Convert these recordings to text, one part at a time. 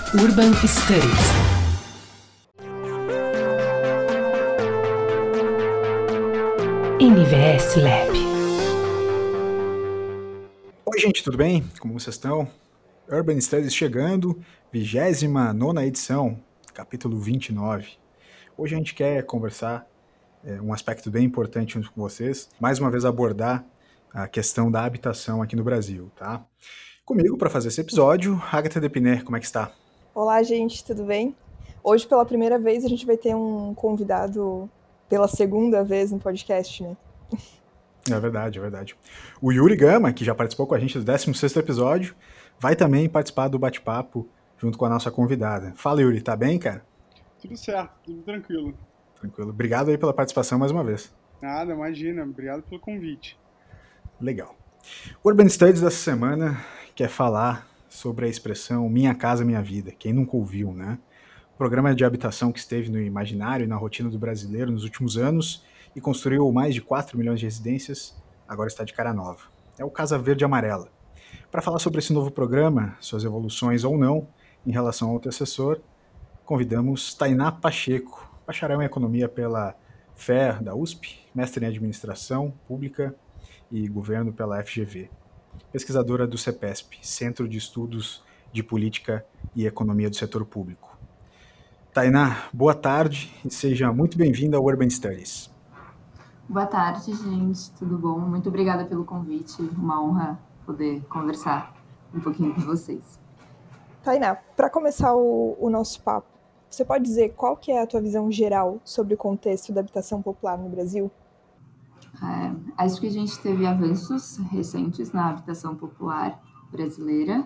Urban Studies. NVS Lab. Oi, gente, tudo bem? Como vocês estão? Urban Studies chegando, 29ª edição, capítulo 29. Hoje a gente quer conversar um aspecto bem importante junto com vocês, mais uma vez abordar a questão da habitação aqui no Brasil, tá? Comigo, para fazer esse episódio, Agatha Depiné, como é que está? Olá, gente, tudo bem? Hoje, pela primeira vez, a gente vai ter um convidado pela segunda vez no podcast, né? É verdade, é verdade. O Yuri Gama, que já participou com a gente do 16º episódio, vai também participar do bate-papo junto com a nossa convidada. Fala, Yuri, tá bem, cara? Tudo certo, tudo tranquilo. Tranquilo. Obrigado aí pela participação mais uma vez. Nada, imagina. Obrigado pelo convite. Legal. O Urban Studies dessa semana quer falar sobre a expressão Minha Casa Minha Vida. Quem nunca ouviu, né? O programa de habitação que esteve no imaginário e na rotina do brasileiro nos últimos anos e construiu mais de 4 milhões de residências, agora está de cara nova. É o Casa Verde e Amarela. Para falar sobre esse novo programa, suas evoluções ou não em relação ao antecessor, convidamos Tainá Pacheco, bacharel em Economia pela FER da USP, mestre em Administração Pública e Governo pela FGV, pesquisadora do CEPESP, Centro de Estudos de Política e Economia do Setor Público. Tainá, boa tarde e seja muito bem-vinda ao Urban Studies. Boa tarde, gente, tudo bom? Muito obrigada pelo convite, uma honra poder conversar um pouquinho com vocês. Tainá, para começar o nosso papo, você pode dizer qual que é a tua visão geral sobre o contexto da habitação popular no Brasil? Acho que a gente teve avanços recentes na habitação popular brasileira,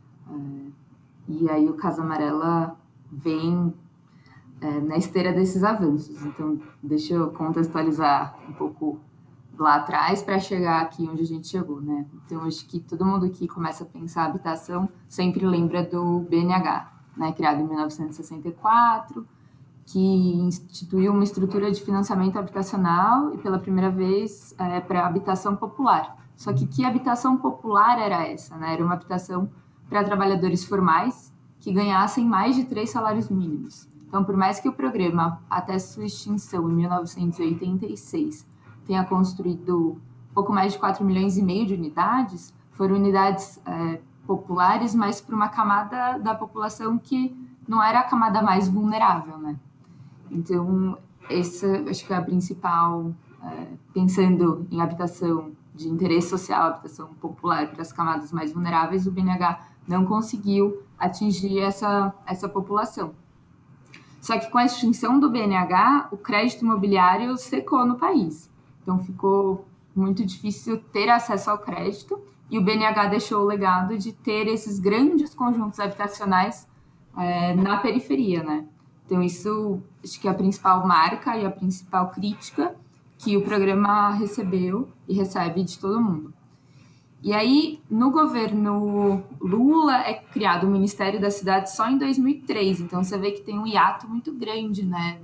e aí o Casa Amarela vem na esteira desses avanços. Então, deixa eu contextualizar um pouco lá atrás para chegar aqui onde a gente chegou, né? Então, acho que todo mundo que começa a pensar habitação sempre lembra do BNH, né? Criado em 1964, que instituiu uma estrutura de financiamento habitacional e pela primeira vez para habitação popular. Só que habitação popular era essa, né? Era uma habitação para trabalhadores formais que ganhassem mais de 3 salários mínimos. Então, por mais que o programa, até sua extinção em 1986, tenha construído pouco mais de 4 milhões e meio de unidades, foram unidades populares, mas para uma camada da população que não era a camada mais vulnerável, né? Então, essa acho que é a principal, pensando em habitação de interesse social, habitação popular para as camadas mais vulneráveis, o BNH não conseguiu atingir essa população. Só que com a extinção do BNH, o crédito imobiliário secou no país. Então, ficou muito difícil ter acesso ao crédito e o BNH deixou o legado de ter esses grandes conjuntos habitacionais na periferia, né? Então, isso acho que é a principal marca e a principal crítica que o programa recebeu e recebe de todo mundo. E aí, no governo Lula, é criado o Ministério da Cidade só em 2003. Então, você vê que tem um hiato muito grande, né,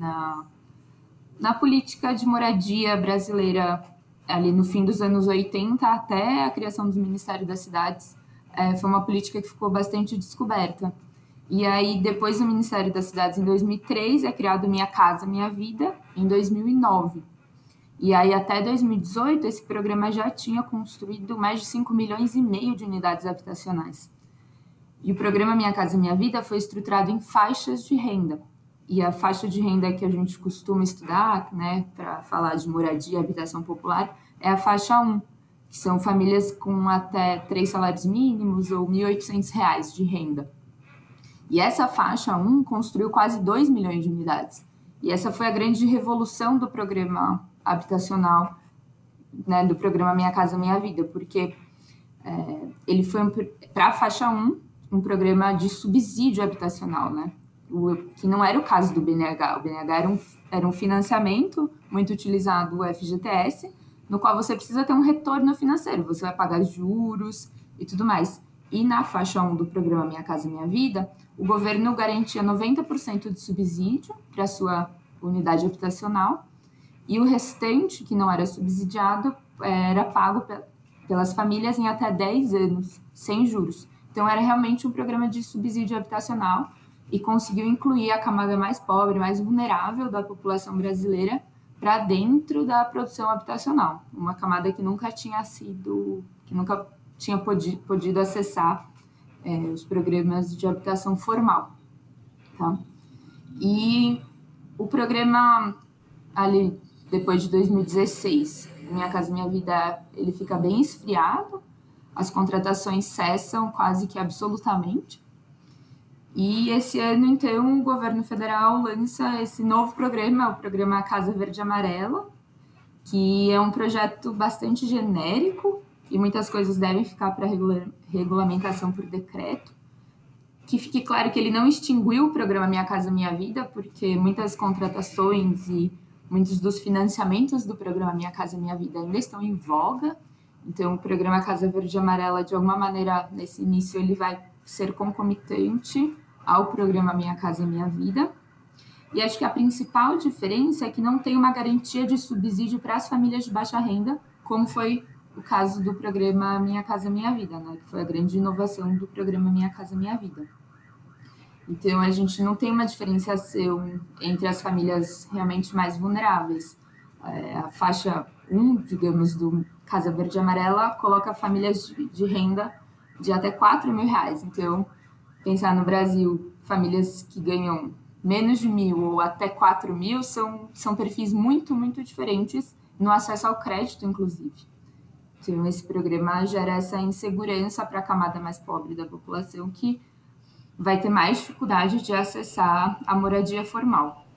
na política de moradia brasileira, ali no fim dos anos 80 até a criação do Ministério das Cidades. Foi uma política que ficou bastante descoberta. E aí, depois do Ministério das Cidades, em 2003, é criado Minha Casa Minha Vida, em 2009. E aí, até 2018, esse programa já tinha construído mais de 5 milhões e meio de unidades habitacionais. E o programa Minha Casa Minha Vida foi estruturado em faixas de renda. E a faixa de renda que a gente costuma estudar, né, para falar de moradia e habitação popular, é a faixa 1, que são famílias com até 3 salários mínimos ou R$ 1.800 de renda. E essa faixa 1 construiu quase 2 milhões de unidades. E essa foi a grande revolução do programa habitacional, né, do programa Minha Casa Minha Vida, porque ele foi, para a faixa 1, um programa de subsídio habitacional, né, que não era o caso do BNH. O BNH era um financiamento muito utilizado, o FGTS, no qual você precisa ter um retorno financeiro, você vai pagar juros e tudo mais. E na faixa 1 do programa Minha Casa Minha Vida, o governo garantia 90% de subsídio para a sua unidade habitacional e o restante, que não era subsidiado, era pago pelas famílias em até 10 anos, sem juros. Então, era realmente um programa de subsídio habitacional e conseguiu incluir a camada mais pobre, mais vulnerável da população brasileira para dentro da produção habitacional, uma camada que nunca tinha podido acessar os programas de habitação formal, tá? E o programa ali depois de 2016, Minha Casa Minha Vida, ele fica bem esfriado, as contratações cessam quase que absolutamente. E esse ano, então, o governo federal lança esse novo programa, o programa Casa Verde e Amarela, que é um projeto bastante genérico e muitas coisas devem ficar para regulamentação por decreto. Que fique claro que ele não extinguiu o programa Minha Casa Minha Vida, porque muitas contratações e muitos dos financiamentos do programa Minha Casa Minha Vida ainda estão em voga. Então, o programa Casa Verde e Amarela, de alguma maneira, nesse início, ele vai ser concomitante ao programa Minha Casa Minha Vida. E acho que a principal diferença é que não tem uma garantia de subsídio para as famílias de baixa renda, como foi o caso do programa Minha Casa Minha Vida, né? Que foi a grande inovação do programa Minha Casa Minha Vida. Então, a gente não tem uma diferenciação entre as famílias realmente mais vulneráveis. A faixa 1, digamos, do Casa Verde e Amarela, coloca famílias de renda de até R$4.000. Então, pensar no Brasil, famílias que ganham menos de 1.000 ou até 4.000 são perfis muito, muito diferentes no acesso ao crédito, inclusive. Então, esse programa gera essa insegurança para a camada mais pobre da população, que vai ter mais dificuldade de acessar a moradia formal.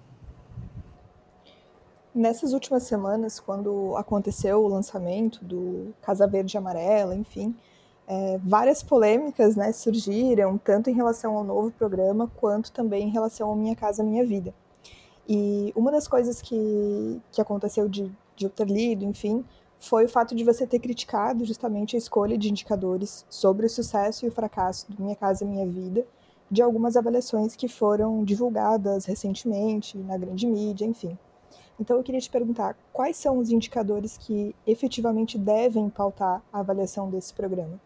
Nessas últimas semanas, quando aconteceu o lançamento do Casa Verde e Amarela, enfim, várias polêmicas, né, surgiram, tanto em relação ao novo programa, quanto também em relação ao Minha Casa Minha Vida. E uma das coisas que aconteceu de eu ter lido, enfim, foi o fato de você ter criticado justamente a escolha de indicadores sobre o sucesso e o fracasso do Minha Casa Minha Vida, de algumas avaliações que foram divulgadas recentemente na grande mídia, enfim. Então eu queria te perguntar, quais são os indicadores que efetivamente devem pautar a avaliação desse programa?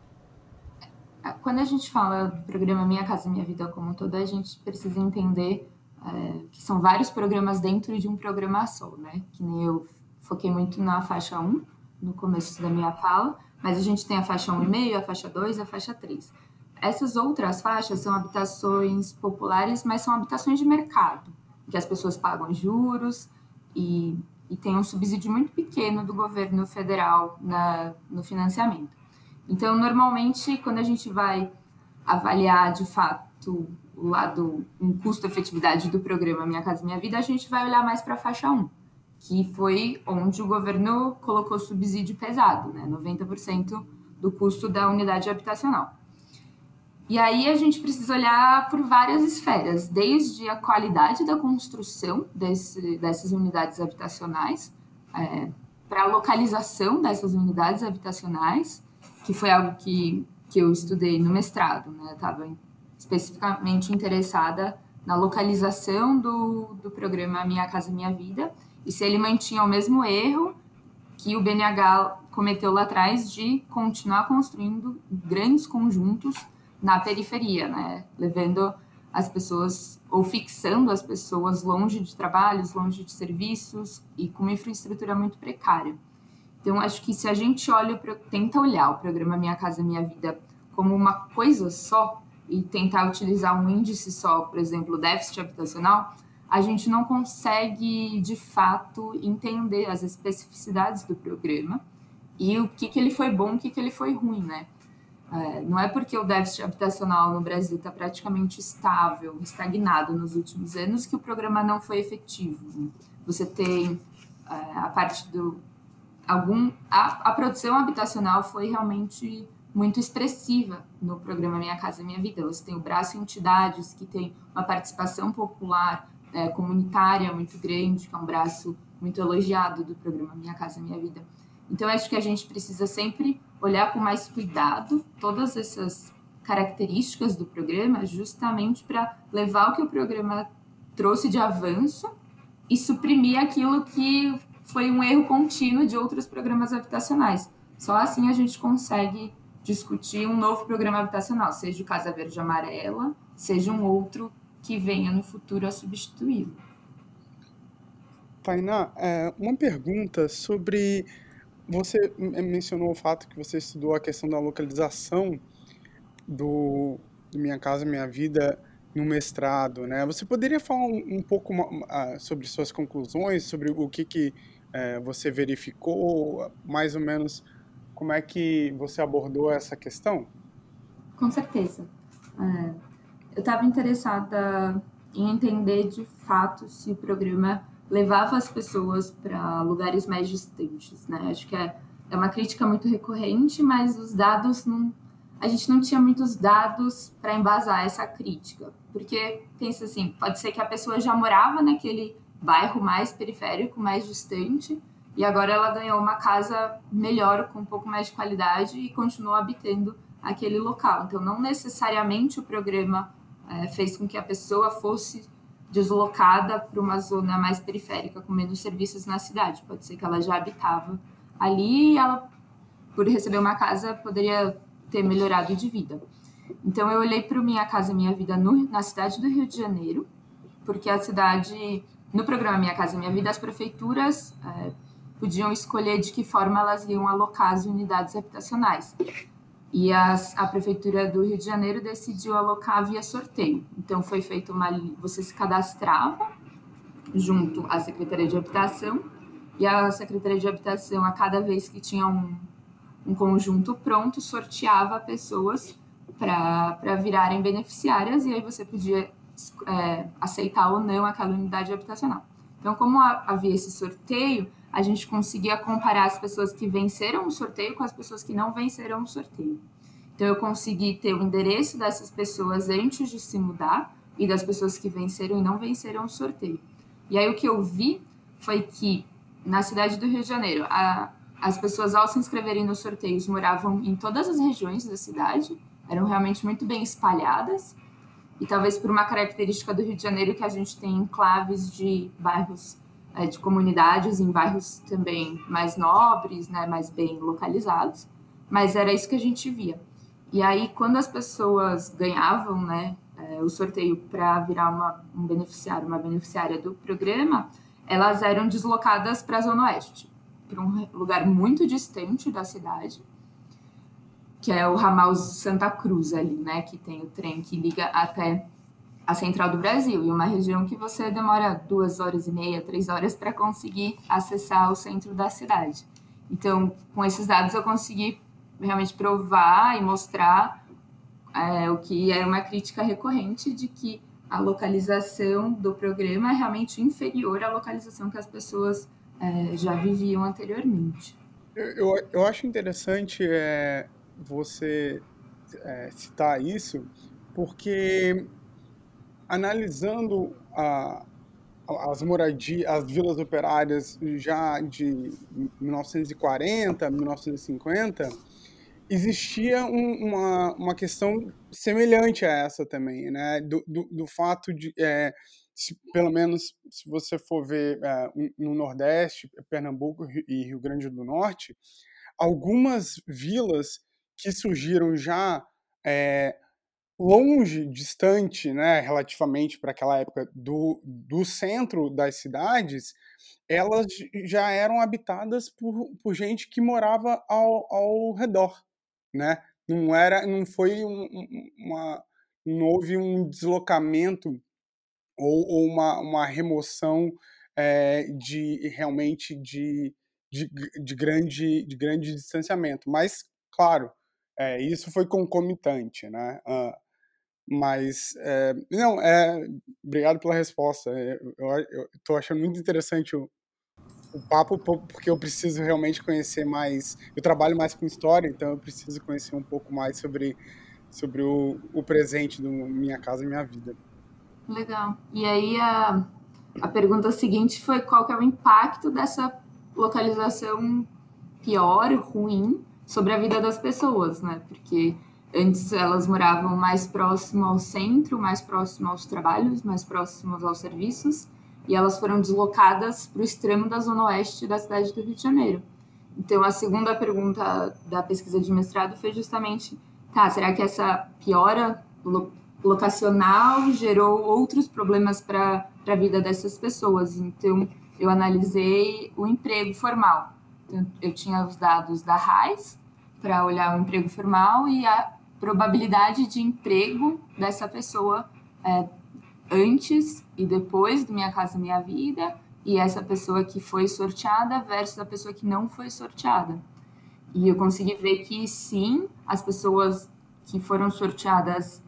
Quando a gente fala do programa Minha Casa Minha Vida como um todo, a gente precisa entender que são vários programas dentro de um programa só, né? Que nem eu foquei muito na faixa 1, no começo da minha fala, mas a gente tem a faixa 1,5, a faixa 2 e a faixa 3. Essas outras faixas são habitações populares, mas são habitações de mercado, que as pessoas pagam juros e tem um subsídio muito pequeno do governo federal no financiamento. Então, normalmente, quando a gente vai avaliar, de fato, o lado, um custo-efetividade do programa Minha Casa Minha Vida, a gente vai olhar mais para a faixa 1, que foi onde o governo colocou subsídio pesado, né? 90% do custo da unidade habitacional. E aí a gente precisa olhar por várias esferas, desde a qualidade da construção dessas unidades habitacionais, para a localização dessas unidades habitacionais, que foi algo que eu estudei no mestrado, né? Estava especificamente interessada na localização do programa Minha Casa Minha Vida e se ele mantinha o mesmo erro que o BNH cometeu lá atrás de continuar construindo grandes conjuntos na periferia, né? Levando as pessoas ou fixando as pessoas longe de trabalhos, longe de serviços e com uma infraestrutura muito precária. Então, acho que se a gente tenta olhar o programa Minha Casa Minha Vida como uma coisa só e tentar utilizar um índice só, por exemplo, o déficit habitacional, a gente não consegue, de fato, entender as especificidades do programa e o que ele foi bom, o que ele foi ruim, né? Não é porque o déficit habitacional no Brasil está praticamente estável, estagnado nos últimos anos, que o programa não foi efetivo. Você tem a parte a produção habitacional foi realmente muito expressiva no programa Minha Casa Minha Vida. Você tem o braço entidades, que tem uma participação popular comunitária muito grande, que é um braço muito elogiado do programa Minha Casa Minha Vida. Então, acho que a gente precisa sempre olhar com mais cuidado todas essas características do programa, justamente para levar o que o programa trouxe de avanço e suprimir aquilo que foi um erro contínuo de outros programas habitacionais. Só assim a gente consegue discutir um novo programa habitacional, seja o Casa Verde e Amarela, seja um outro que venha no futuro a substituí-lo. Tainá, uma pergunta sobre... Você mencionou o fato que você estudou a questão da localização do Minha Casa Minha Vida no mestrado, né? Você poderia falar um pouco sobre suas conclusões, sobre o que você verificou, mais ou menos como é que você abordou essa questão? Com certeza. Eu estava interessada em entender de fato se o programa levava as pessoas para lugares mais distantes, né? Acho que é uma crítica muito recorrente, mas os dados não, a gente não tinha muitos dados para embasar essa crítica, porque pensa assim, pode ser que a pessoa já morava naquele bairro mais periférico, mais distante, e agora ela ganhou uma casa melhor, com um pouco mais de qualidade e continuou habitando aquele local. Então, não necessariamente o programa fez com que a pessoa fosse deslocada para uma zona mais periférica, com menos serviços na cidade. Pode ser que ela já habitava ali e ela, por receber uma casa, poderia ter melhorado de vida. Então, eu olhei para o Minha Casa Minha Vida na cidade do Rio de Janeiro, porque a cidade, no programa Minha Casa Minha Vida, as prefeituras podiam escolher de que forma elas iam alocar as unidades habitacionais. E a Prefeitura do Rio de Janeiro decidiu alocar via sorteio. Então, foi feito você se cadastrava junto à Secretaria de Habitação, e a Secretaria de Habitação, a cada vez que tinha um conjunto pronto, sorteava pessoas para virarem beneficiárias, e aí você podia aceitar ou não aquela unidade habitacional. Então, como havia esse sorteio, a gente conseguia comparar as pessoas que venceram o sorteio com as pessoas que não venceram o sorteio. Então, eu consegui ter o endereço dessas pessoas antes de se mudar e das pessoas que venceram e não venceram o sorteio. E aí, o que eu vi foi que, na cidade do Rio de Janeiro, as pessoas, ao se inscreverem nos sorteios, moravam em todas as regiões da cidade, eram realmente muito bem espalhadas, e talvez por uma característica do Rio de Janeiro que a gente tem enclaves de bairros, de comunidades, em bairros também mais nobres, né, mais bem localizados, mas era isso que a gente via. E aí, quando as pessoas ganhavam, né, o sorteio para virar um beneficiário, uma beneficiária do programa, elas eram deslocadas para a Zona Oeste, para um lugar muito distante da cidade, que é o ramal Santa Cruz ali, né, que tem o trem que liga até a Central do Brasil, e uma região que você demora 2h30, 3 horas para conseguir acessar o centro da cidade. Então, com esses dados eu consegui realmente provar e mostrar o que era uma crítica recorrente de que a localização do programa é realmente inferior à localização que as pessoas já viviam anteriormente. Eu acho interessante você citar isso, porque analisando as moradias, as vilas operárias já de 1940, 1950, existia uma questão semelhante a essa também, né? Do fato de, pelo menos se você for ver no Nordeste, Pernambuco e Rio Grande do Norte, algumas vilas que surgiram já longe, distante, né, relativamente para aquela época do centro das cidades, elas já eram habitadas por gente que morava ao redor, né? Não houve um deslocamento ou uma remoção realmente de grande distanciamento. Mas, claro, isso foi concomitante, né? Mas, não, obrigado pela resposta. Eu estou achando muito interessante o papo, porque eu preciso realmente conhecer mais. Eu trabalho mais com história, então eu preciso conhecer um pouco mais sobre o presente do Minha Casa Minha Vida. Legal. E aí a pergunta seguinte foi qual que é o impacto dessa localização pior, ruim, sobre a vida das pessoas, né? Porque antes elas moravam mais próximo ao centro, mais próximo aos trabalhos, mais próximos aos serviços, e elas foram deslocadas para o extremo da zona oeste da cidade do Rio de Janeiro. Então, a segunda pergunta da pesquisa de mestrado foi justamente, será que essa piora locacional gerou outros problemas para a vida dessas pessoas? Então, eu analisei o emprego formal. Então, eu tinha os dados da RAIS para olhar o emprego formal e a probabilidade de emprego dessa pessoa antes e depois do Minha Casa Minha Vida, e essa pessoa que foi sorteada versus a pessoa que não foi sorteada. E eu consegui ver que, sim, as pessoas que foram sorteadas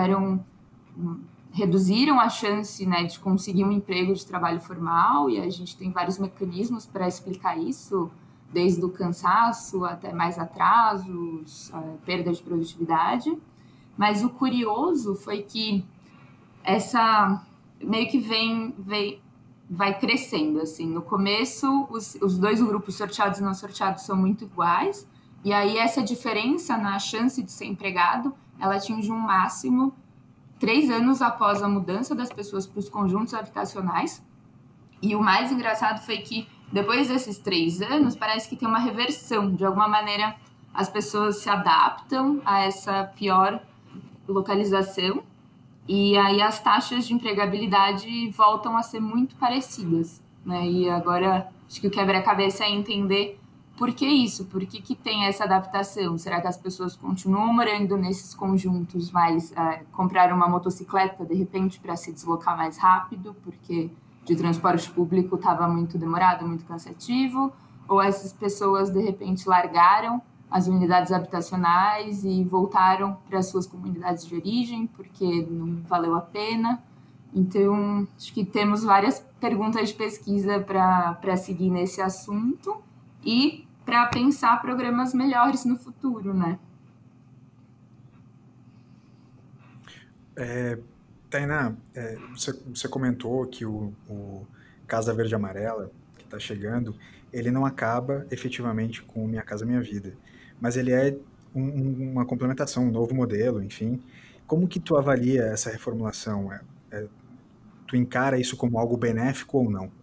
reduziram a chance, né, de conseguir um emprego de trabalho formal, e a gente tem vários mecanismos para explicar isso, desde o cansaço até mais atrasos, perda de produtividade. Mas o curioso foi que essa meio que vai crescendo, assim. No começo, os dois grupos, sorteados e não sorteados, são muito iguais, e aí essa diferença na chance de ser empregado, ela atinge um máximo 3 anos após a mudança das pessoas para os conjuntos habitacionais. E o mais engraçado foi que, depois desses 3 anos, parece que tem uma reversão. De alguma maneira, as pessoas se adaptam a essa pior localização, e aí as taxas de empregabilidade voltam a ser muito parecidas, né? E agora acho que o quebra-cabeça é entender por que isso, por que tem essa adaptação. Será que as pessoas continuam morando nesses conjuntos, mas compraram uma motocicleta de repente para se deslocar mais rápido, porque de transporte público estava muito demorado, muito cansativo? Ou essas pessoas de repente largaram as unidades habitacionais e voltaram para as suas comunidades de origem, porque não valeu a pena? Então, acho que temos várias perguntas de pesquisa para seguir nesse assunto e para pensar programas melhores no futuro, né? Tainá, você comentou que o Casa Verde e Amarela, que está chegando, ele não acaba efetivamente com Minha Casa Minha Vida, mas ele é uma complementação, um novo modelo, enfim. Como que tu avalia essa reformulação? Tu encara isso como algo benéfico ou não?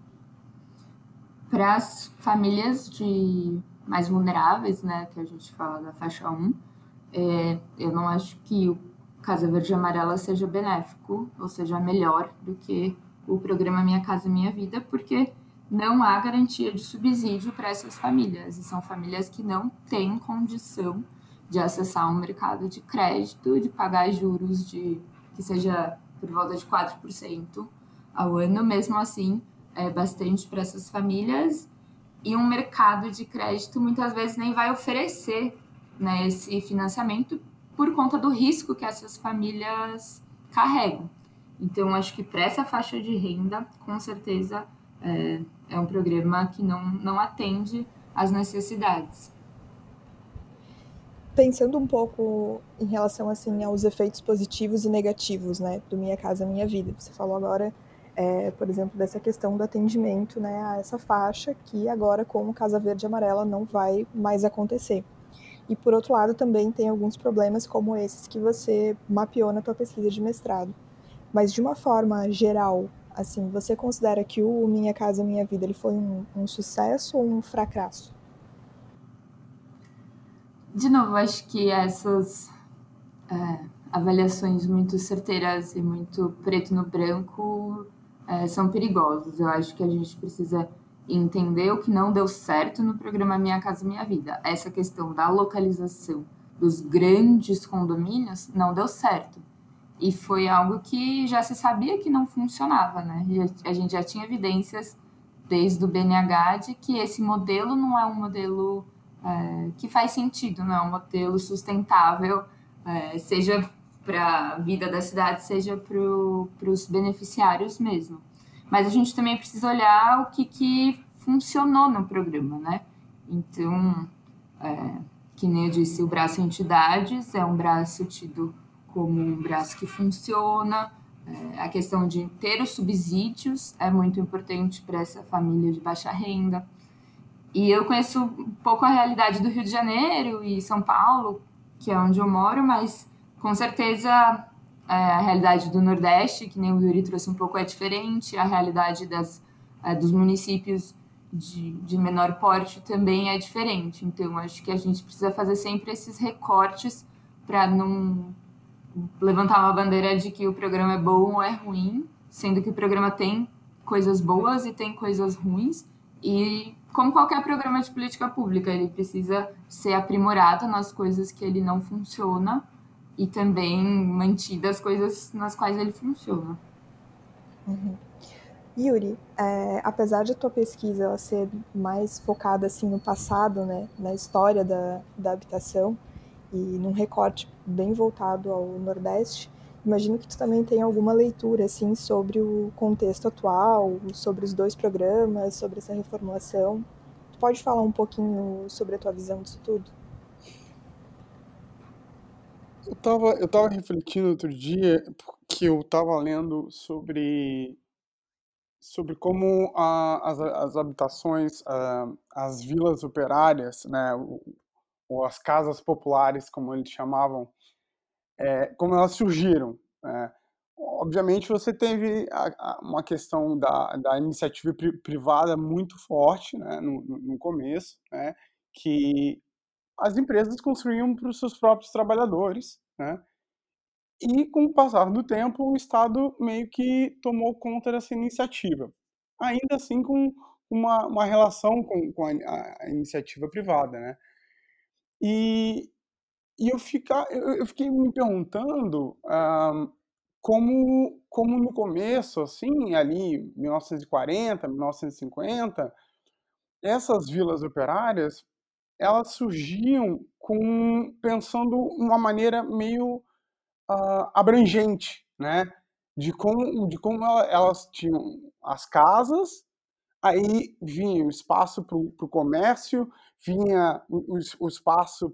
Para as famílias mais vulneráveis, né, que a gente fala da faixa 1, eu não acho que o Casa Verde e Amarela seja benéfico, ou seja, melhor do que o programa Minha Casa Minha Vida, porque não há garantia de subsídio para essas famílias, e são famílias que não têm condição de acessar um mercado de crédito, de pagar juros que seja por volta de 4% ao ano. Mesmo assim, é bastante para essas famílias, e um mercado de crédito muitas vezes nem vai oferecer, né, esse financiamento por conta do risco que essas famílias carregam. Então, acho que para essa faixa de renda, com certeza, é um programa que não atende às necessidades. Pensando um pouco em relação assim aos efeitos positivos e negativos, né, do Minha Casa Minha Vida. Você falou agora, por exemplo, dessa questão do atendimento, né, a essa faixa, que agora com o Casa Verde e Amarela não vai mais acontecer. E por outro lado também tem alguns problemas como esses que você mapeou na tua pesquisa de mestrado. Mas de uma forma geral, assim, você considera que o Minha Casa Minha Vida ele foi um sucesso ou um fracasso? De novo, acho que essas avaliações muito certeiras e muito preto no branco são perigosas. Eu acho que a gente precisa entender o que não deu certo no programa Minha Casa Minha Vida. Essa questão da localização dos grandes condomínios não deu certo. E foi algo que já se sabia que não funcionava, né? A gente já tinha evidências desde o BNH de que esse modelo não é um modelo que faz sentido, não é um modelo sustentável, seja para a vida da cidade, seja para os beneficiários mesmo. Mas a gente também precisa olhar o que funcionou no programa, né? Então, que nem eu disse, o braço entidades é um braço tido como um braço que funciona. A questão de ter os subsídios é muito importante para essa família de baixa renda. E eu conheço um pouco a realidade do Rio de Janeiro e São Paulo, que é onde eu moro, mas com certeza a realidade do Nordeste, que nem o Yuri trouxe um pouco, é diferente. A realidade dos municípios de menor porte também é diferente. Então, acho que a gente precisa fazer sempre esses recortes para não levantar uma bandeira de que o programa é bom ou é ruim, sendo que o programa tem coisas boas e tem coisas ruins. E, como qualquer programa de política pública, ele precisa ser aprimorado nas coisas que ele não funciona e também mantidas as coisas nas quais ele funciona. Yuri, apesar de a tua pesquisa ela ser mais focada assim, no passado, né, na história da habitação, e num recorte bem voltado ao Nordeste, imagino que tu também tenha alguma leitura assim, sobre o contexto atual, sobre os 2 programas, sobre essa reformulação. Tu pode falar um pouquinho sobre a tua visão disso tudo? Eu tava refletindo outro dia, porque eu tava lendo sobre como as habitações, as vilas operárias, né, ou as casas populares, como eles chamavam, como elas surgiram, né. Obviamente, você teve uma questão da iniciativa privada muito forte, né, no começo, né, que as empresas construíam para os seus próprios trabalhadores, né, e com o passar do tempo o Estado meio que tomou conta dessa iniciativa, ainda assim com uma relação com a iniciativa privada, né. E eu fiquei me perguntando, como no começo, assim, ali 1940, 1950, essas vilas operárias, elas surgiam pensando uma maneira meio abrangente, né? De como elas tinham as casas, aí vinha o espaço para o comércio, vinha o espaço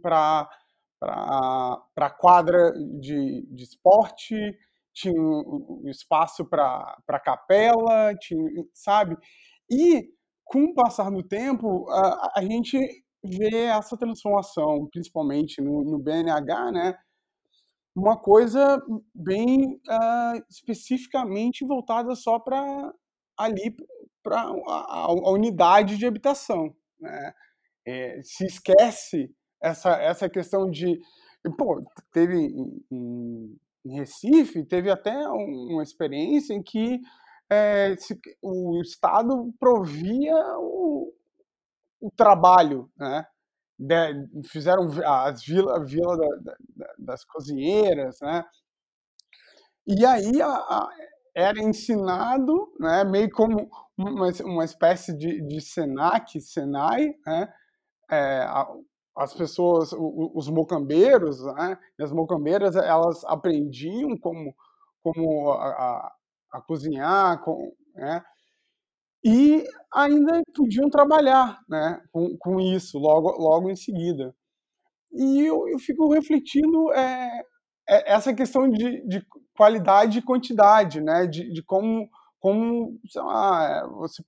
para quadra de esporte, tinha o espaço para capela, tinha, sabe? E com o passar do tempo, a gente vê essa transformação, principalmente no BNH, né? Uma coisa bem, especificamente voltada só para ali, para a unidade de habitação, né. Se esquece essa questão de pô, teve em Recife, teve até uma experiência em que, o Estado provia o trabalho, né. Fizeram as vila das cozinheiras, né. E aí era ensinado, né, meio como uma espécie de Senac, Senai, né, as pessoas, os mocambeiros, né, e as mocambeiras, elas aprendiam como a cozinhar, né, e ainda podiam trabalhar, né, com isso logo em seguida. E eu fico refletindo essa questão de qualidade e quantidade, né? De como sei lá,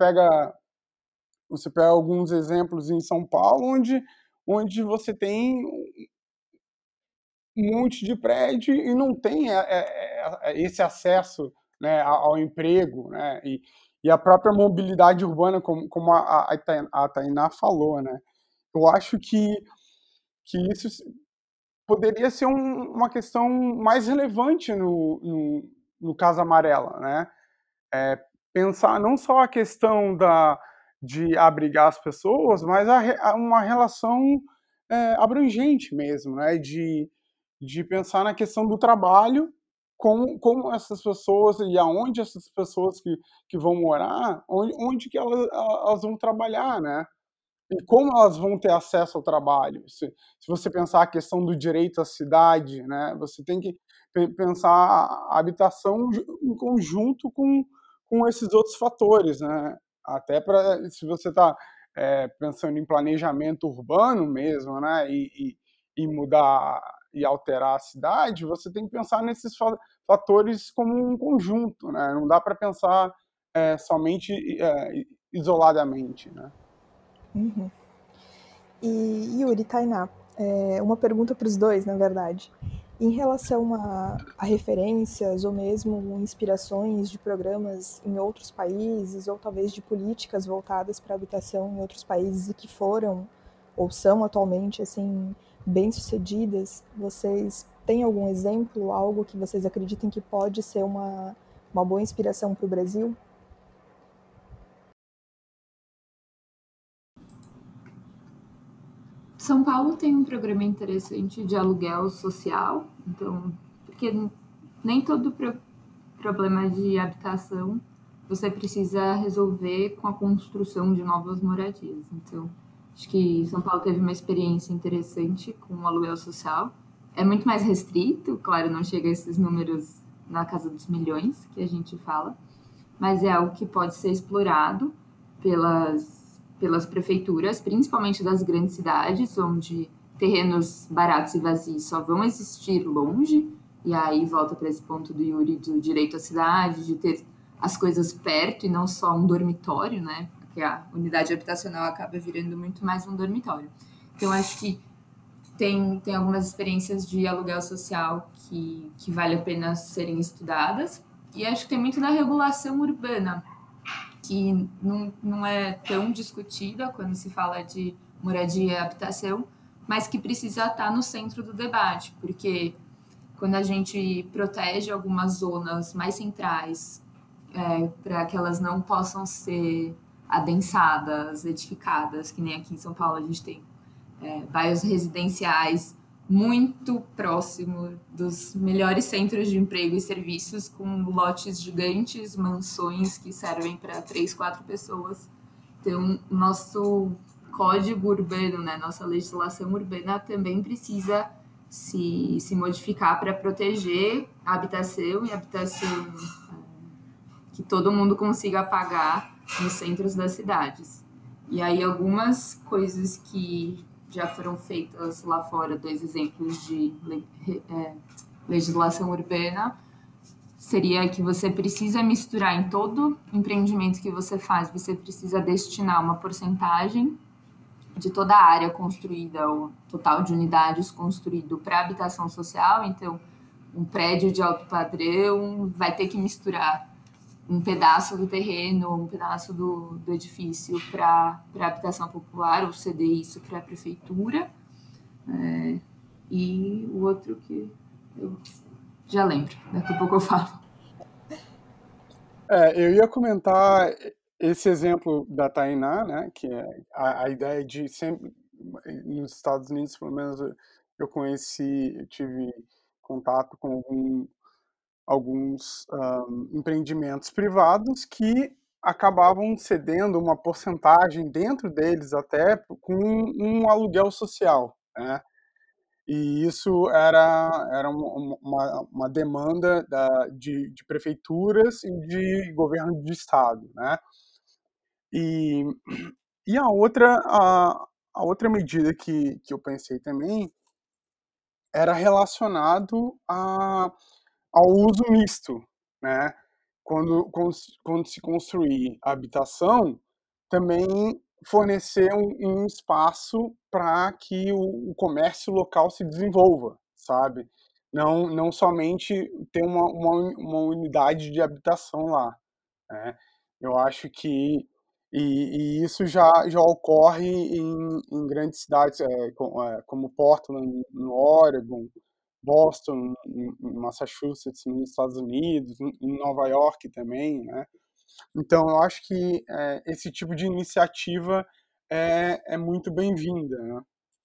você pega alguns exemplos em São Paulo, onde você tem um monte de prédio e não tem esse acesso, né, ao emprego, né? E a própria mobilidade urbana, como a Tainá falou, né? Eu acho que isso poderia ser uma questão mais relevante no Casa Amarela, né? Pensar não só a questão de abrigar as pessoas, mas uma relação abrangente mesmo, né? De pensar na questão do trabalho, como essas pessoas e aonde essas pessoas que vão morar, onde que elas vão trabalhar, né? E como elas vão ter acesso ao trabalho? Se você pensar a questão do direito à cidade, né, você tem que pensar a habitação em conjunto com esses outros fatores, né? Até para se você está pensando em planejamento urbano mesmo, né, e mudar e alterar a cidade, você tem que pensar nesses fatores como um conjunto, né? Não dá para pensar somente isoladamente, né? E Yuri, Tainá, uma pergunta para os dois, na verdade. Em relação a referências ou mesmo inspirações de programas em outros países ou talvez de políticas voltadas para a habitação em outros países e que foram ou são atualmente assim bem-sucedidas, vocês têm algum exemplo, algo que vocês acreditem que pode ser uma boa inspiração para o Brasil? São Paulo tem um programa interessante de aluguel social, então, porque nem todo problema de habitação você precisa resolver com a construção de novas moradias. Então, acho que São Paulo teve uma experiência interessante com o aluguel social. É muito mais restrito, claro, não chega a esses números na casa dos milhões que a gente fala, mas é algo que pode ser explorado pelas prefeituras, principalmente das grandes cidades, onde terrenos baratos e vazios só vão existir longe, e aí volta para esse ponto do Yuri do direito à cidade, de ter as coisas perto e não só um dormitório, né? Porque a unidade habitacional acaba virando muito mais um dormitório. Então, acho que tem algumas experiências de aluguel social que vale a pena serem estudadas. E acho que tem muito da regulação urbana, que não é tão discutida quando se fala de moradia e habitação, mas que precisa estar no centro do debate, porque quando a gente protege algumas zonas mais centrais para que elas não possam ser adensadas, edificadas, que nem aqui em São Paulo a gente tem bairros residenciais muito próximo dos melhores centros de emprego e serviços, com lotes gigantes, mansões que servem para 3, 4 pessoas. Então, nosso código urbano, né, nossa legislação urbana também precisa se modificar para proteger a habitação e a habitação que todo mundo consiga pagar nos centros das cidades. E aí algumas coisas que já foram feitas lá fora, 2 exemplos de legislação urbana, seria que você precisa misturar em todo empreendimento que você faz, você precisa destinar uma porcentagem de toda a área construída, o total de unidades construído para habitação social. Então, um prédio de alto padrão vai ter que misturar um pedaço do terreno, um pedaço do edifício para habitação popular, ou ceder isso para a prefeitura. E o outro que eu já lembro, daqui a pouco eu falo. Eu ia comentar esse exemplo da Tainá, né, que é a ideia de sempre, nos Estados Unidos, pelo menos eu tive contato com alguns empreendimentos privados que acabavam cedendo uma porcentagem dentro deles até com um aluguel social, né? E isso era uma demanda de prefeituras e de governo de estado, né? E, e a outra medida que eu pensei também era relacionado ao uso misto, né? Quando se construir habitação, também fornecer um espaço para que o comércio local se desenvolva, sabe? Não somente ter uma unidade de habitação lá, né? Eu acho que e isso já ocorre em grandes cidades como Portland, no Oregon, Boston, em Massachusetts, nos Estados Unidos, em Nova York também, né? Então, eu acho que esse tipo de iniciativa é muito bem-vinda, né?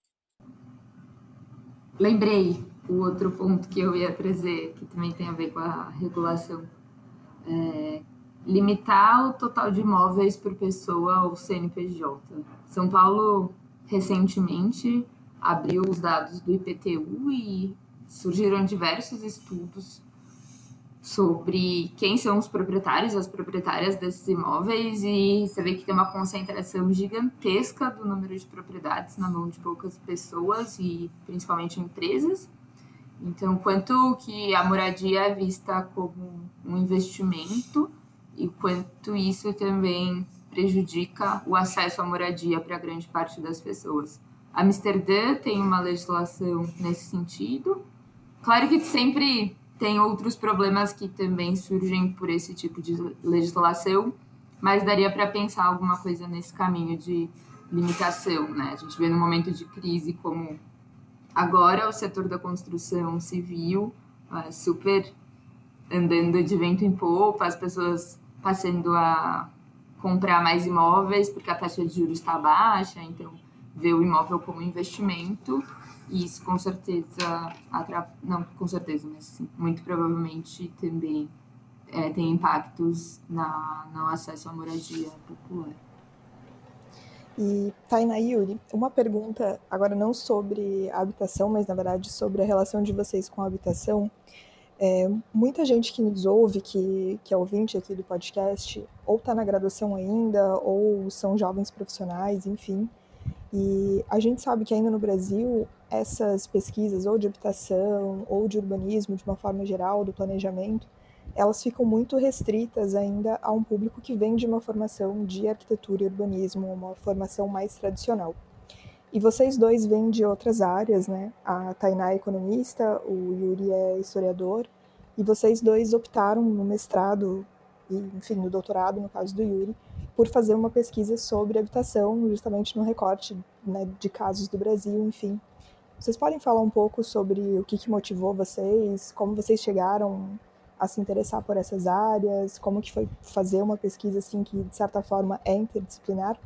Lembrei o outro ponto que eu ia trazer, que também tem a ver com a regulação. Limitar o total de imóveis por pessoa ou CNPJ. São Paulo, recentemente, abriu os dados do IPTU e surgiram diversos estudos sobre quem são os proprietários, as proprietárias desses imóveis, e você vê que tem uma concentração gigantesca do número de propriedades na mão de poucas pessoas e principalmente empresas. Então, quanto que a moradia é vista como um investimento e quanto isso também prejudica o acesso à moradia para grande parte das pessoas. Amsterdã tem uma legislação nesse sentido. Claro que sempre tem outros problemas que também surgem por esse tipo de legislação, mas daria para pensar alguma coisa nesse caminho de limitação, né? A gente vê num momento de crise como agora o setor da construção civil super andando de vento em popa, as pessoas passando a comprar mais imóveis porque a taxa de juros está baixa, então ver o imóvel como investimento, e isso com certeza não com certeza, mas sim, muito provavelmente também tem impactos no acesso à moradia popular. E, Tainá e Yuri, uma pergunta, agora não sobre a habitação, mas na verdade sobre a relação de vocês com a habitação. Muita gente que nos ouve, que é ouvinte aqui do podcast, ou está na graduação ainda, ou são jovens profissionais, enfim. E a gente sabe que ainda no Brasil, essas pesquisas ou de habitação, ou de urbanismo, de uma forma geral, do planejamento, elas ficam muito restritas ainda a um público que vem de uma formação de arquitetura e urbanismo, uma formação mais tradicional. E vocês dois vêm de outras áreas, né? A Tainá é economista, o Yuri é historiador, e vocês dois optaram no mestrado e, enfim, no doutorado, no caso do Yuri, por fazer uma pesquisa sobre habitação, justamente no recorte, né, de casos do Brasil, enfim. Vocês podem falar um pouco sobre o que motivou vocês, como vocês chegaram a se interessar por essas áreas, como que foi fazer uma pesquisa assim que, de certa forma, é interdisciplinar?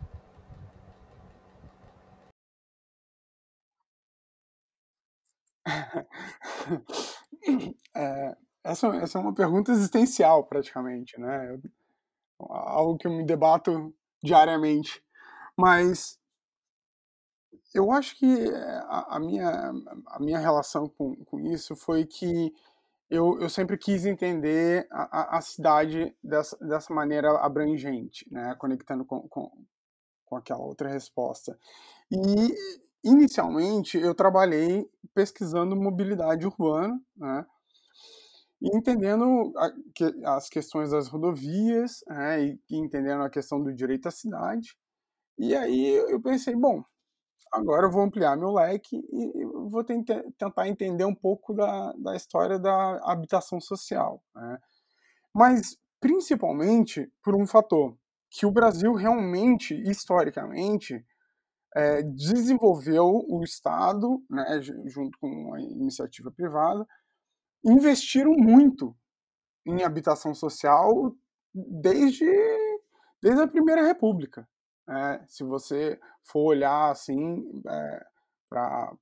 Essa é uma pergunta existencial, praticamente, né? Algo que eu me debato diariamente. Mas eu acho que a minha relação com isso foi que eu sempre quis entender a cidade dessa maneira abrangente, né? Conectando com aquela outra resposta. E, inicialmente, eu trabalhei pesquisando mobilidade urbana, né? E entendendo as questões das rodovias, né? E entendendo a questão do direito à cidade. E aí eu pensei, bom, agora eu vou ampliar meu leque e vou tentar entender um pouco da história da habitação social, né? Mas, principalmente, por um fator, que o Brasil realmente, historicamente, desenvolveu o Estado, né, junto com a iniciativa privada, investiram muito em habitação social desde, desde a Primeira República. Se você for olhar assim para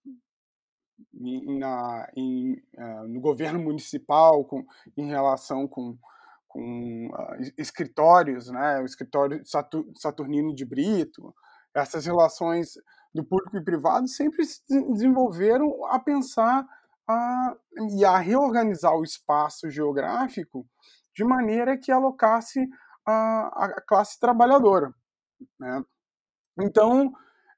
no governo municipal em relação com escritórios, né, o escritório Saturnino de Brito, essas relações do público e privado sempre se desenvolveram a pensar e a reorganizar o espaço geográfico de maneira que alocasse a classe trabalhadora, né? Então,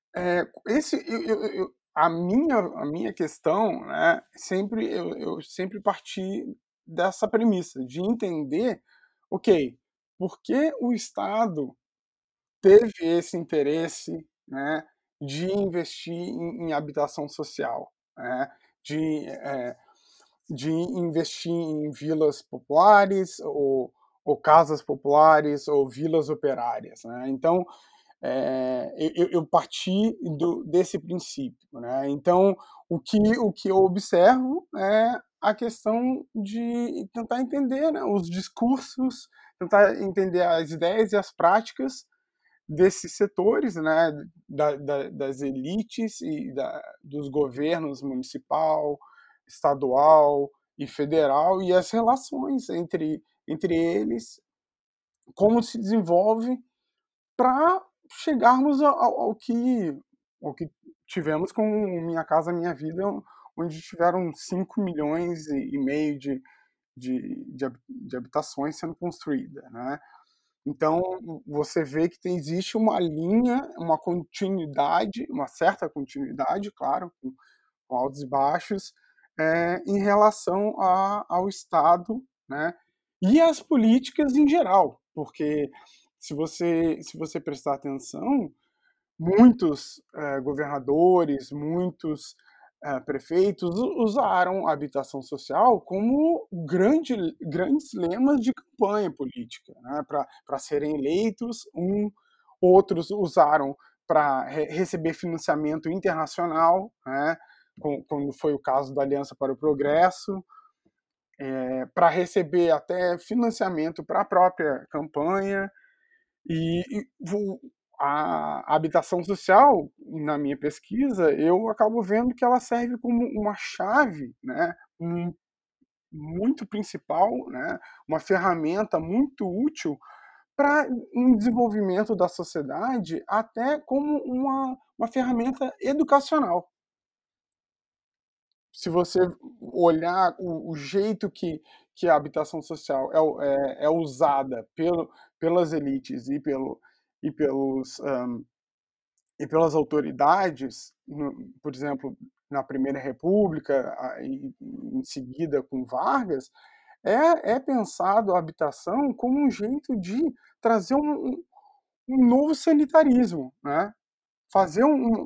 a minha questão, né, eu sempre parti dessa premissa, de entender, ok, por que o Estado teve esse interesse, né, de investir em habitação social, né, de, é, de investir em vilas populares, ou casas populares, ou vilas operárias, né? Então, eu parti desse princípio, né? Então, o que eu observo é a questão de tentar entender, né, os discursos, tentar entender as ideias e as práticas desses setores, né, das elites e dos governos municipal, estadual e federal, e as relações entre eles, como se desenvolve para chegarmos ao que tivemos com Minha Casa Minha Vida, onde tiveram 5,5 milhões de habitações sendo construídas, né? Então, você vê que existe uma linha, uma continuidade, uma certa continuidade, claro, com altos e baixos, em relação ao Estado, né? E às políticas em geral, porque se você prestar atenção, muitos governadores, muitos prefeitos usaram a habitação social como grandes lemas de campanha política, né, para serem eleitos. Outros usaram para receber financiamento internacional, né, como foi o caso da Aliança para o Progresso, para receber até financiamento para a própria campanha. E a habitação social, na minha pesquisa, eu acabo vendo que ela serve como uma chave, né, muito principal, né, uma ferramenta muito útil para um desenvolvimento da sociedade, até como uma ferramenta educacional. Se você olhar o jeito que a habitação social é usada pelas elites e pelos e pelas autoridades, por exemplo, na Primeira República, e em seguida com Vargas, é pensado a habitação como um jeito de trazer um novo sanitarismo, né? Fazer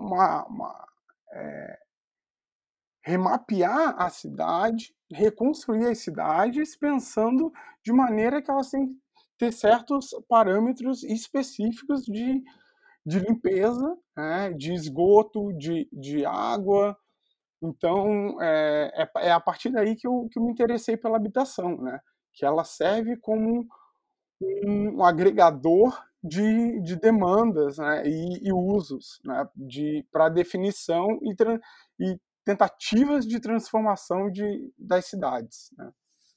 remapear a cidade, reconstruir as cidades, pensando de maneira que elas têm que ter certos parâmetros específicos de limpeza, né, de esgoto, de água. Então, é a partir daí que eu me interessei pela habitação, né, que ela serve como um agregador de demandas, né, e usos, né, para definição e tentativas de transformação das cidades, né.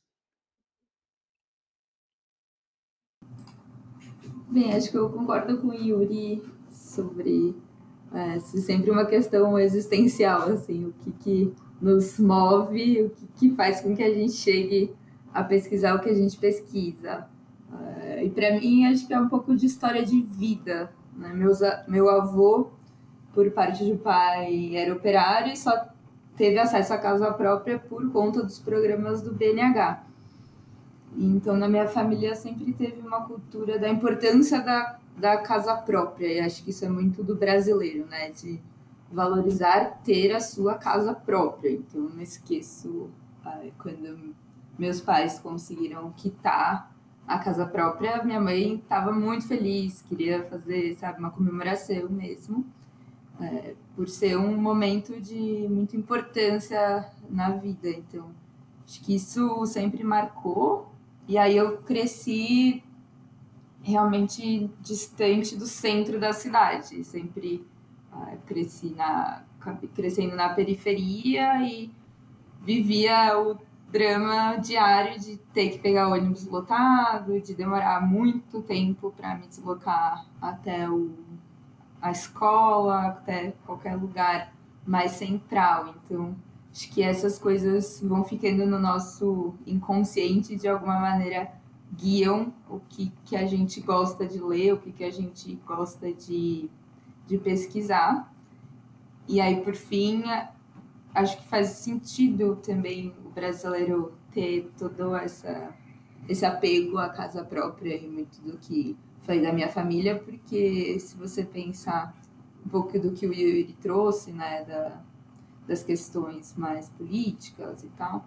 Bem, acho que eu concordo com o Yuri sobre ser sempre uma questão existencial, assim, o que nos move, o que faz com que a gente chegue a pesquisar o que a gente pesquisa. E para mim, acho que é um pouco de história de vida, né? Meu avô, por parte de pai, era operário e só teve acesso à casa própria por conta dos programas do BNH. Então, na minha família sempre teve uma cultura da importância da casa própria, e acho que isso é muito do brasileiro, né? De valorizar ter a sua casa própria. Então, eu não esqueço quando meus pais conseguiram quitar a casa própria, minha mãe estava muito feliz, queria fazer, sabe, uma comemoração mesmo, por ser um momento de muita importância na vida. Então, acho que isso sempre marcou. E aí eu cresci realmente distante do centro da cidade. Sempre crescendo na periferia e vivia o drama diário de ter que pegar ônibus lotado, de demorar muito tempo para me deslocar até a escola, até qualquer lugar mais central. Então, acho que essas coisas vão ficando no nosso inconsciente e de alguma maneira guiam o que a gente gosta de ler, o que a gente gosta de pesquisar. E aí, por fim, acho que faz sentido também o brasileiro ter todo esse apego à casa própria e muito do que foi da minha família, porque se você pensar um pouco do que o Yuri trouxe, né, das questões mais políticas e tal,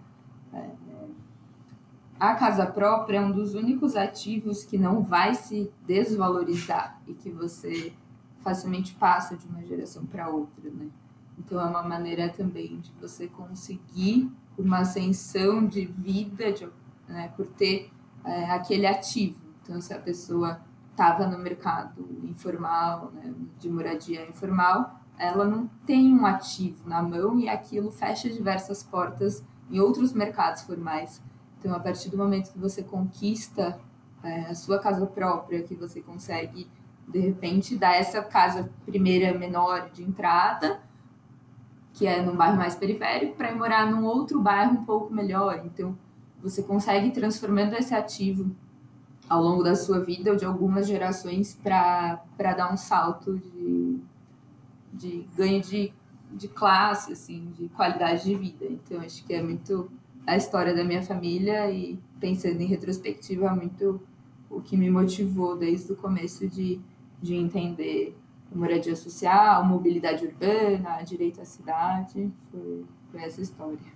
a casa própria é um dos únicos ativos que não vai se desvalorizar e que você facilmente passa de uma geração para outra, né? Então é uma maneira também de você conseguir uma ascensão de vida, né, por ter aquele ativo. Então, se a pessoa estava no mercado informal, né, de moradia informal, ela não tem um ativo na mão e aquilo fecha diversas portas em outros mercados formais. Então, a partir do momento que você conquista a sua casa própria, que você consegue, de repente, dar essa casa primeira menor de entrada, que é num bairro mais periférico, para ir morar num outro bairro um pouco melhor. Então, você consegue ir transformando esse ativo ao longo da sua vida ou de algumas gerações para dar um salto de ganho de classe, assim, de qualidade de vida. Então, acho que é muito a história da minha família e, pensando em retrospectiva, muito o que me motivou desde o começo de entender moradia social, mobilidade urbana, direito à cidade, foi essa história.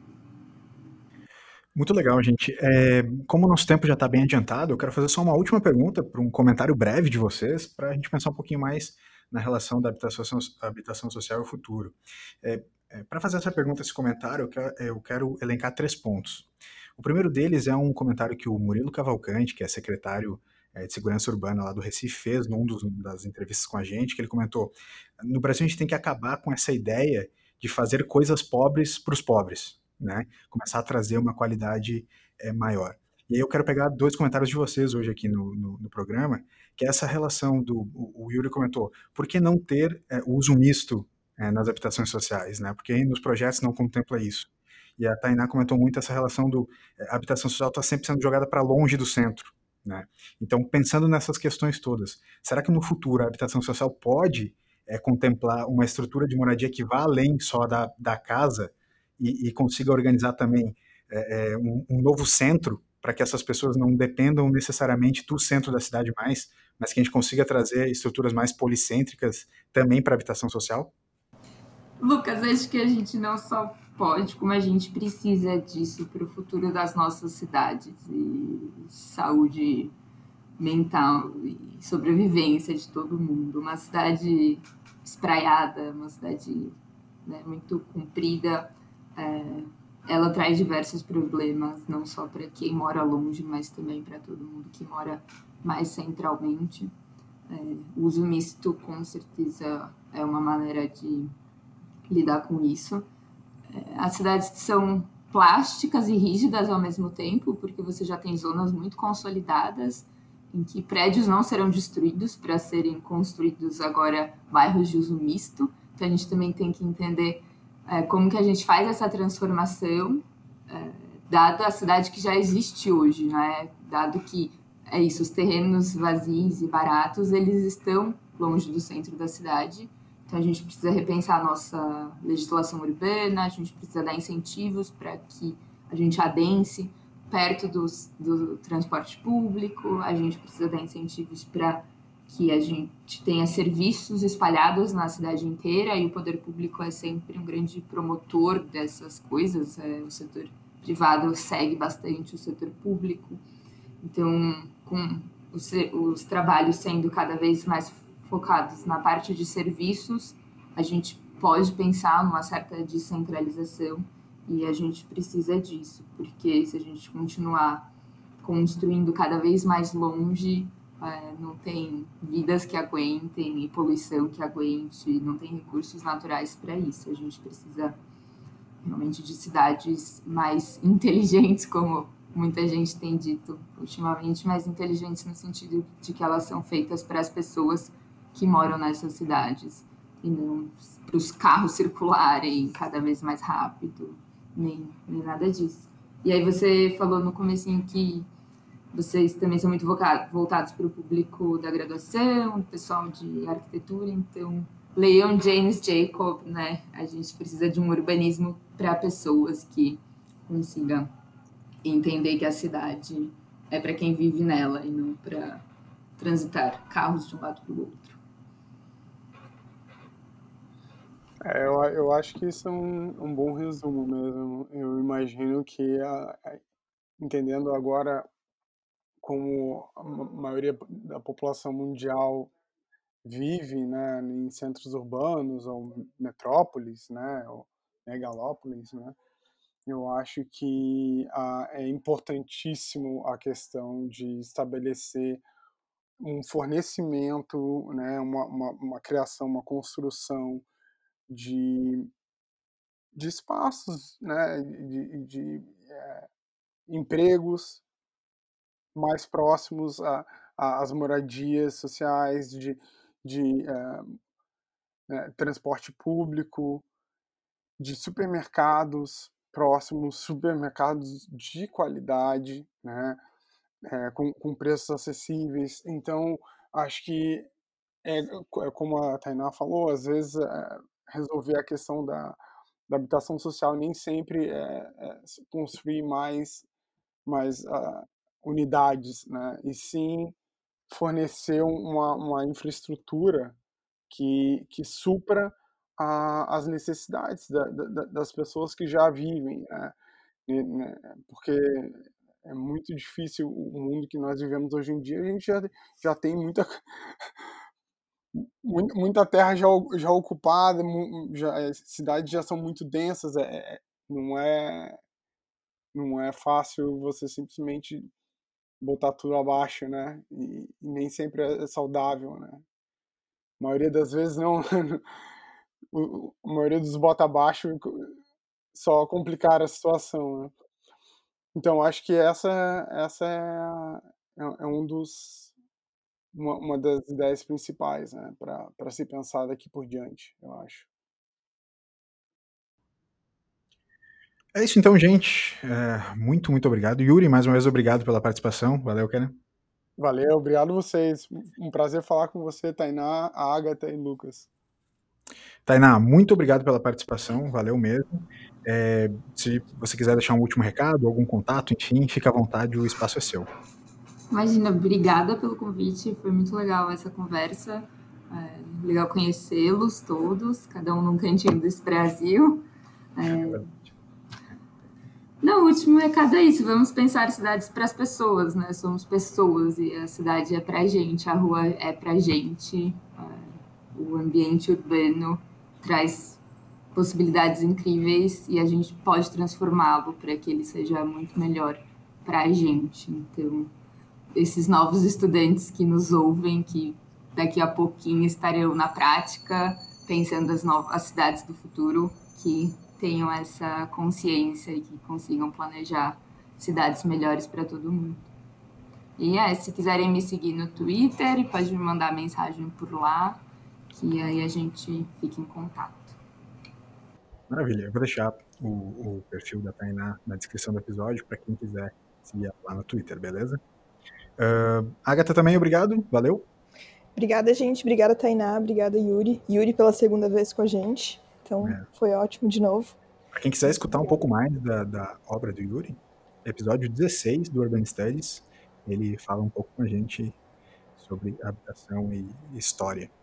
Muito legal, gente. Como o nosso tempo já está bem adiantado, eu quero fazer só uma última pergunta para um comentário breve de vocês, para a gente pensar um pouquinho mais na relação da habitação social e o futuro. Para fazer essa pergunta, esse comentário, eu quero elencar 3 pontos. O primeiro deles é um comentário que o Murilo Cavalcante, que é secretário de Segurança Urbana lá do Recife, fez num das entrevistas com a gente, que ele comentou: no Brasil a gente tem que acabar com essa ideia de fazer coisas pobres para os pobres, né? Começar a trazer uma qualidade maior. E aí eu quero pegar 2 comentários de vocês hoje aqui no programa, que é essa relação o Yuri comentou, por que não ter o uso misto nas habitações sociais, né? Porque nos projetos não contempla isso. E a Tainá comentou muito essa relação a habitação social está sempre sendo jogada para longe do centro, né? Então, pensando nessas questões todas, será que no futuro a habitação social pode contemplar uma estrutura de moradia que vá além só da casa e consiga organizar também um novo centro para que essas pessoas não dependam necessariamente do centro da cidade mais, mas que a gente consiga trazer estruturas mais policêntricas também para a habitação social? Lucas, acho que a gente não só pode, como a gente precisa disso para o futuro das nossas cidades e saúde mental e sobrevivência de todo mundo. Uma cidade espraiada, uma cidade, né, muito comprida, ela traz diversos problemas, não só para quem mora longe, mas também para todo mundo que mora mais centralmente. O uso misto, com certeza, é uma maneira de lidar com isso. As cidades são plásticas e rígidas ao mesmo tempo, porque você já tem zonas muito consolidadas em que prédios não serão destruídos para serem construídos agora bairros de uso misto. Então a gente também tem que entender como que a gente faz essa transformação, dado a cidade que já existe hoje, né? Dado que é isso, os terrenos vazios e baratos, eles estão longe do centro da cidade. Então a gente precisa repensar a nossa legislação urbana, a gente precisa dar incentivos para que a gente adense perto do transporte público, a gente precisa dar incentivos para que a gente tenha serviços espalhados na cidade inteira, e o poder público é sempre um grande promotor dessas coisas, o setor privado segue bastante o setor público. Então, com os trabalhos sendo cada vez mais focados na parte de serviços, a gente pode pensar numa certa descentralização, e a gente precisa disso, porque se a gente continuar construindo cada vez mais longe, não tem vidas que aguentem e poluição que aguente, não tem recursos naturais para isso. A gente precisa realmente de cidades mais inteligentes, como muita gente tem dito ultimamente, mais inteligentes no sentido de que elas são feitas para as pessoas que moram nessas cidades, e não para os carros circularem cada vez mais rápido, nem nada disso. E aí você falou no comecinho que vocês também são muito voltados para o público da graduação, do pessoal de arquitetura, então leiam James Jacob, né? A gente precisa de um urbanismo para pessoas que consigam entender que a cidade é para quem vive nela e não para transitar carros de um lado para o outro. Eu acho que isso é um bom resumo mesmo. Eu imagino que, entendendo agora como a maioria da população mundial vive, né, em centros urbanos ou metrópoles, né, ou megalópolis, né, eu acho que é importantíssimo a questão de estabelecer um fornecimento, né, uma criação, uma construção de, de espaços, né, empregos mais próximos às moradias sociais, de transporte público, de supermercados próximos, supermercados de qualidade, né, com preços acessíveis. Então, acho que, como a Tainá falou, às vezes resolver a questão da habitação social nem sempre é construir mais unidades, né, e sim fornecer uma infraestrutura que supra as necessidades das pessoas que já vivem, né? Porque é muito difícil o mundo que nós vivemos hoje em dia. A gente já tem muita terra já ocupada, cidades já são muito densas, não é fácil você simplesmente botar tudo abaixo, né? E nem sempre é saudável, né? A maioria das vezes não. A maioria dos bota abaixo só complicar a situação, né? Então, acho que essa é uma das ideias principais, né, para se pensar daqui por diante, eu acho. É isso então, gente. Muito, muito obrigado. Yuri, mais uma vez, obrigado pela participação. Valeu, Kenan. Valeu, obrigado vocês. Um prazer falar com você, Tainá, a Agatha e Lucas. Tainá, muito obrigado pela participação, valeu mesmo. Se você quiser deixar um último recado, algum contato, enfim, fica à vontade, o espaço é seu. Imagina, obrigada pelo convite, foi muito legal essa conversa, legal conhecê-los todos, cada um num cantinho desse Brasil. Não, o último recado é isso, vamos pensar cidades para as pessoas, né? Somos pessoas e a cidade é pra gente, a rua é pra gente, o ambiente urbano traz possibilidades incríveis e a gente pode transformá-lo para que ele seja muito melhor para a gente. Então, esses novos estudantes que nos ouvem, que daqui a pouquinho estarão na prática, pensando as cidades do futuro, que tenham essa consciência e que consigam planejar cidades melhores para todo mundo. E se quiserem me seguir no Twitter, pode me mandar mensagem por lá, que aí a gente fica em contato. Maravilha, eu vou deixar o perfil da Tainá na descrição do episódio para quem quiser seguir lá no Twitter, beleza? Agatha também, obrigado, valeu. Obrigada, gente, obrigada, Tainá, obrigada, Yuri. Yuri pela segunda vez com a gente, então foi ótimo de novo. Para quem quiser escutar um pouco mais da obra do Yuri, episódio 16 do Urban Studies, ele fala um pouco com a gente sobre habitação e história.